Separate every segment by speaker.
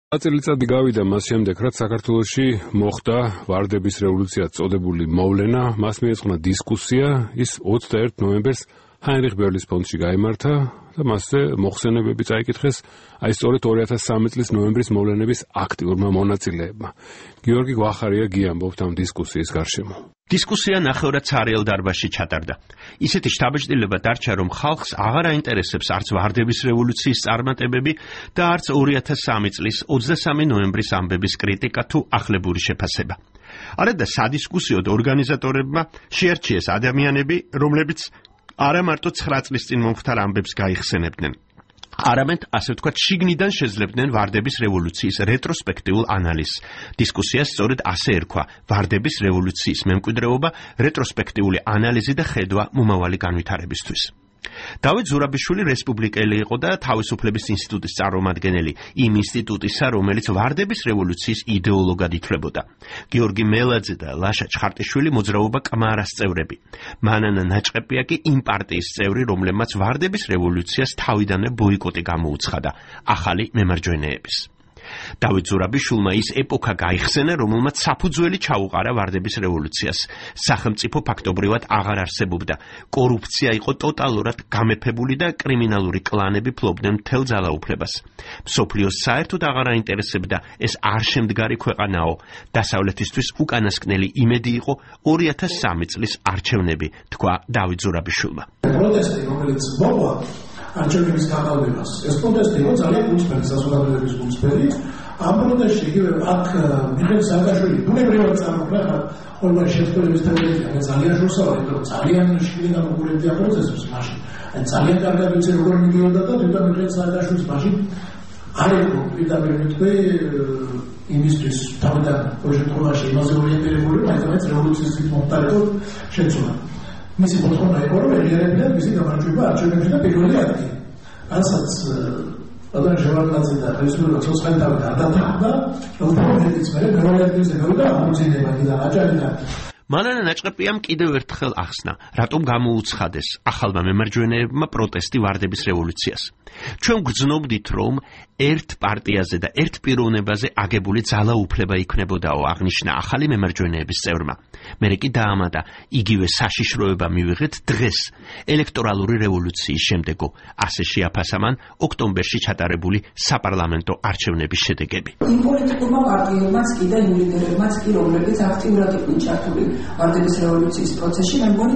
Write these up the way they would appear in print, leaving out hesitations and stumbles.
Speaker 1: წელიწადი გავიდა მას შემდეგ, რაც საქართველოში მოხდა ვარდების რევოლუციად წოდებული მოვლენა, მას მიეძღვნა დისკუსია, ის 21 ნოემბერს ჰაინრიხ ბერლის ფონდში გაიმართა და მასზე მოხსენებები წაიკითხეს აი სწორედ 2013 წლის ნოემბრის მოვლენების აქტიურმა მონაწილეებმა. გიორგი გვახარია გიამბობთ ამ დისკუსიის გარშემო.
Speaker 2: დისკუსია ნახევრად ცარიელ დარბაზში ჩატარდა. ისეთი შთაბეჭდილება დარჩა, რომ ხალხს აღარ აინტერესებს არც ვარდების რევოლუციის წარმატებები და არც 2003 წლის 23 ნოემბრის ამბების კრიტიკა თუ ახლებური შეფასება. არადა სადისკუსიოდ ორგანიზატორებმა შეარჩიეს ადამიანები, რომლებიც არა მარტო 9 წლის წინ მომხდარ ამბებს გაიხსენებდნენ, არამედ ასე ვთქვათ, შიგნიდან შეძლებდნენ ვარდების რევოლუციის რეტროსპექტიულ ანალიზს. დისკუსიას სწორედ ასე ერქვა ვარდების რევოლუციის მემკვიდრეობა, რეტროსპექტიული ანალიზი და ხედვა მომავალი განვითარებისთვის. დავით ზურაბიშვილი რესპუბლიკელი იყო და თავისუფლების ინსტიტუტის წარმომადგენელი, იმ ინსტიტუტისა, რომელიც ვარდების რევოლუციის იდეოლოგად ითვლებოდა. გიორგი მელაძე და ლაშა ჩხარტიშვილი მოძრაობა კმარას წევრები. მანანა ნაჭყეპია კი იმ პარტიის წევრი, რომლებმაც ვარდების რევოლუციას თავიდანვე ბოიკოტი გამოუცხადა ახალი მემარჯვენეების. დავით ზურაბიშვილმა ის ეპოქა გაიხსენა, რომელმაც საფუძველი ჩაუყარა ვარდების რევოლუციას. სახელმწიფო ფაქტობრივად აღარ არსებობდა. კორუფცია იყო ტოტალურად გამეფებული და კრიმინალური კლანები ფლობდნენ მთელ ძალაუფლებას. მსოფლიოს საერთოდ აღარ აინტერესებდა ეს არშემდგარი ქვეყანაო. დასავლეთისთვის უკანასკნელი იმედი იყო 2003 წლის არჩევნები, თქვა დავით ზურაბიშვილმა.
Speaker 3: პროტესტი, რომელიც მოყვა არჩევნების გაყალბებას. ეს პროტესტი იყო ძალიან გულწრფელი, საზოგადოების გულწრფელი. ამ პროტესტში იგივე აქ მიხეილ სააკაშვილი ბუნებრივად წარმოქმნა ყოველგვარი შეწყვილების თეორია. მე ძალიან შევსავალი, რომ ძალიან შიგნით გამოგულებდი ამ პროცესებს მაშინ. ძალიან კარგად ვიცი როგორ მიდიოდა და თვითონ მიხეილ სააკაშვილის მაშინ არ იყო პირდაპირ მეთქვი იმისთვის თავიდან პროჟექტობაში იმაზე ორიენტირებული, მაინც რევოლუციის მომხდარებოდ შეცვალა. მისი მოთხოვნა იყო, რომ ეღიარებინათ მისი გამარჯვება არჩევნებში და პირველი ადგილი. რასაც ბატონი ჟევალკაძე და რესპუბლიკა ცოცხალთავი გადატრახდა, უფრო მეტიც მეორე ადგილზე გავიდა აღორძინება და აჭარიდან.
Speaker 2: მანანა ნაჭყეპიამ კიდევ ერთხელ ახსნა, რატომ გამოუცხადეს ახალმა მემარჯვენეებმა პროტესტი ვარდების რევოლუციას. ჩვენ გრძნობდით, რომ ერთ პარტიაზე და ერთ პიროვნებაზე აგებული ძალაუფლება იქნებოდაო, აღნიშნა ახალი მემარჯვენეების წევრმა. მერე კი დაამატა, იგივე საშიშროება მივიღეთ დღეს, ელექტორალური რევოლუციის შემდეგო. ასე შეაფასა მან ოქტომბერში ჩატარებული საპარლამენტო არჩევნების შედეგები.
Speaker 4: იმ პოლიტიკურმა პარტიებმაც კი და იმ ლიდერებმაც კი, რომლებიც აქტიურად იყვნენ ჩართული ვარდების რევოლუციის პროცესში, მე მგონი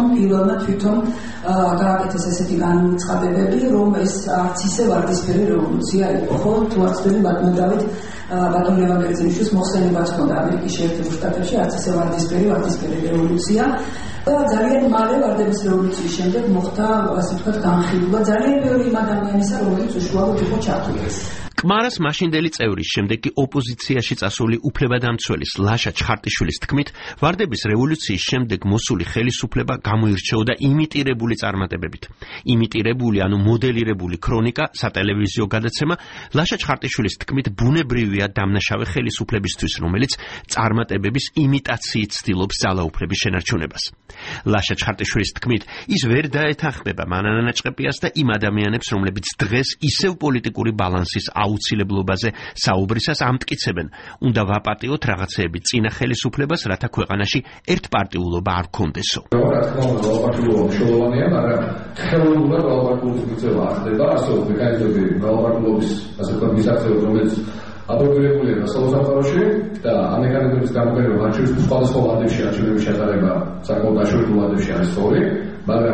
Speaker 4: თვითონ გააკეთეს ესეთი განცხადებები, რომ ეს არც ისე ვარდისფერი რევოლუცია იყო, ხო? თუ არც ველი ბატონ დავით ბატონ ლევან ბერძენიშვილის მოხსენებაც ჰქონდა ამერიკის შეერთებულ შტატებში, არც ისე ვარდისფერი რევოლუცია. და ძალიან მალე ვარდების რევოლუციის შემდეგ მოხდა, ასე ვთქვათ, განხილვა ძალიან ბევრი იმ ადამიანისა, რომელიც უშუალოდ იყო ჩართული.
Speaker 2: კმარას მაშინდელი წევრის, შემდეგ კი ოპოზიციაში წასული უფლებადამცველის ლაშა ჩხარტიშვილის თქმით, ვარდების რევოლუციის შემდეგ მოსული ხელისუფლება გამოირჩეოდა იმიტირებული წარმატებებით. იმიტირებული, ანუ მოდელირებული ქრონიკა, სატელევიზიო გადაცემა, ლაშა ჩხარტიშვილის თქმით, ბუნებრივია დამნაშავე ხელისუფლებისთვის, რომელიც წარმატებების იმიტაციით ცდილობს ძალაუფლების შენარჩუნებას. ლაშა ჩხარტიშვილის თქმით, ის ვერ დაეთანხმება მანანა ნაჭყეპიას და იმ ადამიანებს, რომლებიც დღეს ისევ პოლიტიკური ბალანსის აუცილებლობაზე საუბრისას ამტკიცებენ, უნდა ვაპატიოთ რაღაცეები წინა ხელისუფლებას, რათა ქვეყანაში ერთპარტიულობა არ გქონდესო.
Speaker 5: რა თქმა უნდა, ვაპარტიულობა მნიშვნელოვანია, მაგრამ ხელოვნურად ვაპარტიულობა არ ხდება, ასეულ მექანიზმები ვაპარტიულობის, ასე ვთქვათ, მისაღწევად, რომელიც აპრობირებულია სახელმწიფოში და ამ მექანიზმების გამოყენება არჩევნების სხვადასხვა ვადებში არჩევნების ჩატარება საკმაოდ დაშვებულ ვადებში არის სწორი, მაგრამ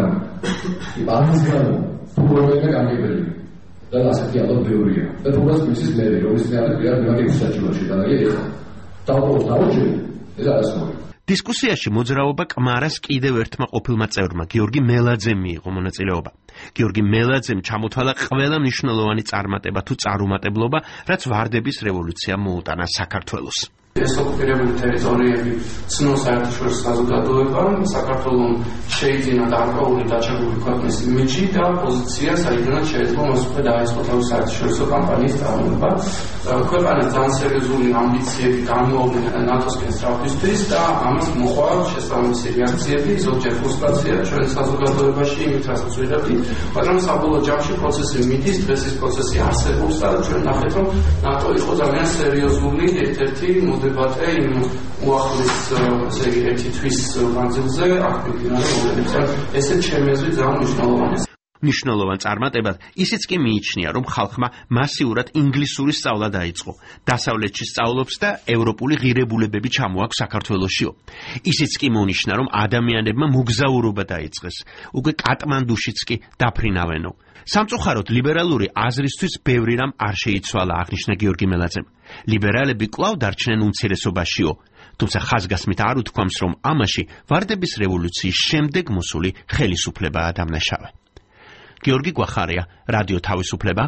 Speaker 5: ამის გამო პრობლემა გამიგებელი და ასეთი ალბათ ბევრია. და თუნდაც მისის მერე, რომლის წინააღმდეგ პირად მიმაგების საჭიროა შეტანილი ეხლა. დავუჯერე, ეს არასწორი.
Speaker 2: დისკუსიაში მოძრაობა კმარას კიდევ ერთმა ყოფილმა წევრმა, გიორგი მელაძემ მიიღო მონაწილეობა. გიორგი მელაძემ ჩამოთვალა ყველა მნიშვნელოვანი წარმატება თუ წარუმატებლობა, რაც ვარდების რევოლუციამ მოუტანა საქართველოს.
Speaker 6: ეს ოკუპირებული ტერიტორიები ცნობს საერთაშორისო საზოგადოებამ საქართველოს შეიძინა გარკვეული დაჩაგრული ქვეყნის იმიჯი და პოზიცია, საიდანაც შეიძლება მას უკვე დაიწყო თავისი საერთაშორისო კამპანიის წარმოება. ქვეყანა ძალიან სერიოზული ამბიციები გამოავლინა ნატოსკენ სწრაფისთვის და ამას მოყვა შესაბამისი რეაქციები, ზოგჯერ ფრუსტრაცია ჩვენ საზოგადოებაში იმით, რასაც ვიღებდი, მაგრამ საბოლოო ჯამში პროცესი მიდის, დღეს ეს პროცესი არსებობს და ჩვენ ნახეთ, რომ ნატო იყო ძალიან სერიოზული ერთ-ერთი მოდებატე იმ უახლეს ერთი თვის მანძილზე აქტიურია, რომელიც ესე ჩემი აზრით ძალიან მნიშვნელოვანია.
Speaker 2: მნიშვნელოვან წარმატებად ისიც კი მიიჩნია, რომ ხალხმა მასიურად ინგლისური სწავლა დაიწყო. დასავლეთში სწავლობს და ევროპული ღირებულებები ჩამოაქვს საქართველოსშიო. ისიც კი მონიშნა, რომ ადამიანებმა მოგზაურობა დაიწყეს. უკვე კატმანდუშიც კი დაფრინავენო. სამწუხაროდ ლიბერალური აზრისთვის ბევრი რამ არ შეიცვალა, აღნიშნა გიორგი მელაძემ. ლიბერალები კვლავ დარჩნენ უმცირესობაშიო. თუმცა ხაზგასმით არ უთქვამს, რომ ამაში ვარდების რევოლუციის შემდეგ მოსული ხელისუფლებაა დამნაშავე. გიორგი გვახარია, რადიო თავისუფლება,